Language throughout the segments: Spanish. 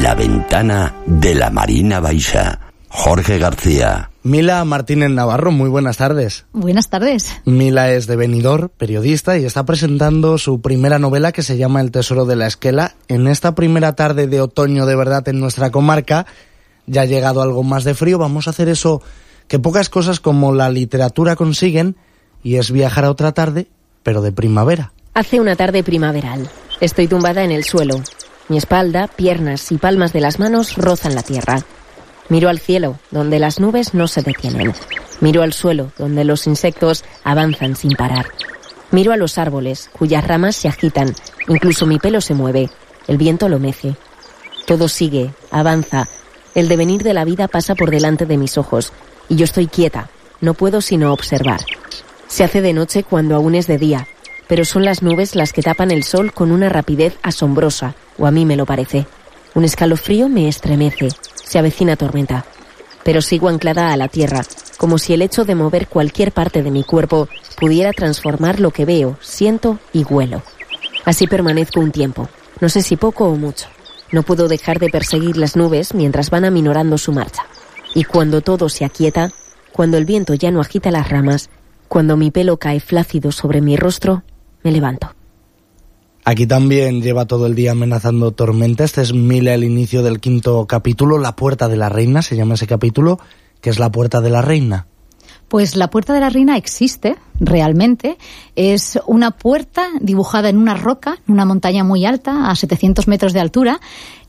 La ventana de la Marina Baixa. Jorge García. Mila Martínez Navarro, muy buenas tardes. Buenas tardes. Mila es de Benidorm, periodista, y está presentando su primera novela que se llama El tesoro de la esquela. En esta primera tarde de otoño de verdad en nuestra comarca, ya ha llegado algo más de frío. Vamos a hacer eso que pocas cosas como la literatura consiguen, y es viajar a otra tarde, pero de primavera. Hace una tarde primaveral. Estoy tumbada en el suelo. Mi espalda, piernas y palmas de las manos rozan la tierra. Miro al cielo, donde las nubes no se detienen. Miro al suelo, donde los insectos avanzan sin parar. Miro a los árboles, cuyas ramas se agitan. Incluso mi pelo se mueve. El viento lo mece. Todo sigue, avanza. El devenir de la vida pasa por delante de mis ojos. Y yo estoy quieta. No puedo sino observar. Se hace de noche cuando aún es de día. Pero son las nubes las que tapan el sol con una rapidez asombrosa, o a mí me lo parece. Un escalofrío me estremece. Se avecina tormenta. Pero sigo anclada a la tierra, como si el hecho de mover cualquier parte de mi cuerpo pudiera transformar lo que veo, siento y huelo. Así permanezco un tiempo, no sé si poco o mucho. No puedo dejar de perseguir las nubes mientras van aminorando su marcha. Y cuando todo se aquieta, cuando el viento ya no agita las ramas, cuando mi pelo cae flácido sobre mi rostro, me levanto. Aquí también lleva todo el día amenazando tormenta. Este es Mila, el inicio del 5º capítulo, La puerta de la reina, se llama ese capítulo. ¿Qué es la puerta de la reina? Pues la puerta de la reina existe, realmente. Es una puerta dibujada en una roca, en una montaña muy alta, a 700 metros de altura.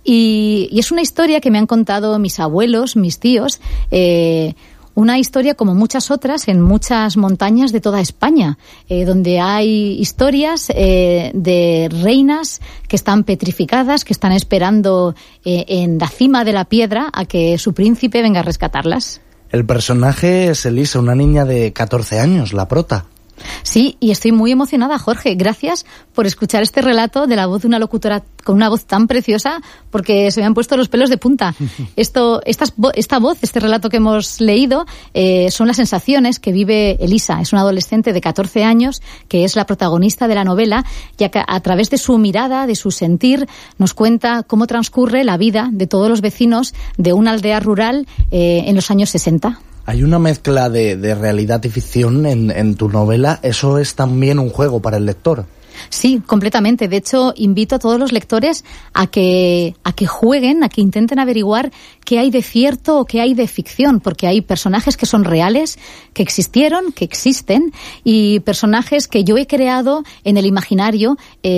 Y es una historia que me han contado mis abuelos, mis tíos, una historia como muchas otras en muchas montañas de toda España, donde hay historias de reinas que están petrificadas, que están esperando en la cima de la piedra a que su príncipe venga a rescatarlas. El personaje es Elisa, una niña de 14 años, la prota. Sí, y estoy muy emocionada, Jorge. Gracias por escuchar este relato de la voz de una locutora con una voz tan preciosa, porque se me han puesto los pelos de punta. Esta voz, este relato que hemos leído, son las sensaciones que vive Elisa. Es una adolescente de 14 años que es la protagonista de la novela, ya que a través de su mirada, de su sentir, nos cuenta cómo transcurre la vida de todos los vecinos de una aldea rural en los años 60. Hay una mezcla de realidad y ficción en tu novela. ¿Eso es también un juego para el lector? Sí, completamente. De hecho, invito a todos los lectores a que jueguen, a que intenten averiguar qué hay de cierto o qué hay de ficción, porque hay personajes que son reales, que existieron, que existen, y personajes que yo he creado en el imaginario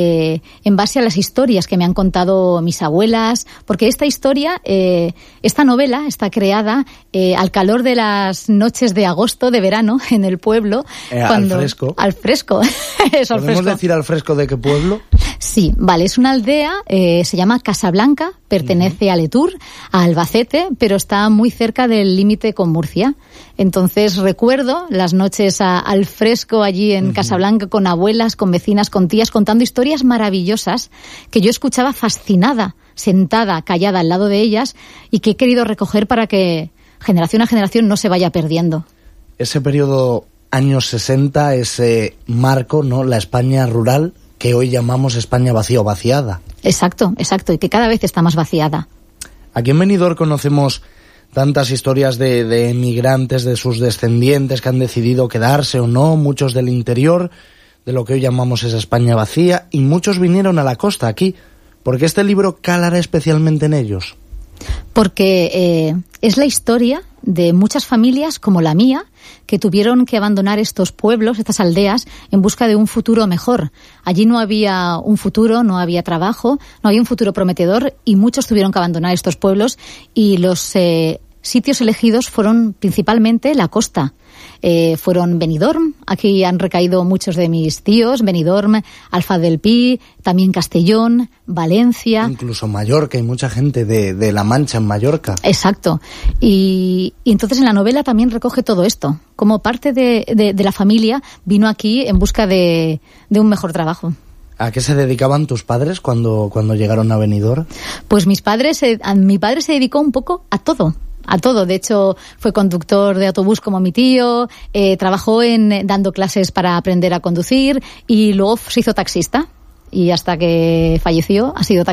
en base a las historias que me han contado mis abuelas, porque esta historia, esta novela está creada al calor de las noches de agosto, de verano, en el pueblo. Al fresco. Al fresco. Eso, al ¿Podemos fresco. decir al fresco de qué pueblo? Sí, vale, es una aldea, se llama Casablanca, pertenece a Letur, a Albacete, pero está muy cerca del límite con Murcia. Entonces recuerdo las noches al fresco allí en Casablanca, con abuelas, con vecinas, con tías, contando historias maravillosas que yo escuchaba fascinada, sentada, callada al lado de ellas, y que he querido recoger para que generación a generación no se vaya perdiendo. Ese periodo años 60, ese marco, ¿no? La España rural, que hoy llamamos España vacía o vaciada. Exacto, y que cada vez está más vaciada. Aquí en Benidorm conocemos tantas historias de emigrantes, de sus descendientes que han decidido quedarse o no, muchos del interior, de lo que hoy llamamos esa España vacía, y muchos vinieron a la costa aquí. ¿Por qué este libro calará especialmente en ellos? Porque es la historia de muchas familias como la mía que tuvieron que abandonar estos pueblos, estas aldeas, en busca de un futuro mejor. Allí no había un futuro, no había trabajo, no había un futuro prometedor, y muchos tuvieron que abandonar estos pueblos, y los sitios elegidos fueron principalmente la costa. Fueron Benidorm, aquí han recaído muchos de mis tíos, Benidorm, Alfaz del Pi, también Castellón, Valencia. Incluso Mallorca, hay mucha gente de La Mancha en Mallorca. Exacto. Y entonces en la novela también recoge todo esto. Como parte de la familia vino aquí en busca de un mejor trabajo. ¿A qué se dedicaban tus padres cuando llegaron a Benidorm? Pues mi padre se dedicó un poco a todo. De hecho, fue conductor de autobús como mi tío, trabajó dando clases para aprender a conducir, y luego se hizo taxista. Y hasta que falleció ha sido taxista.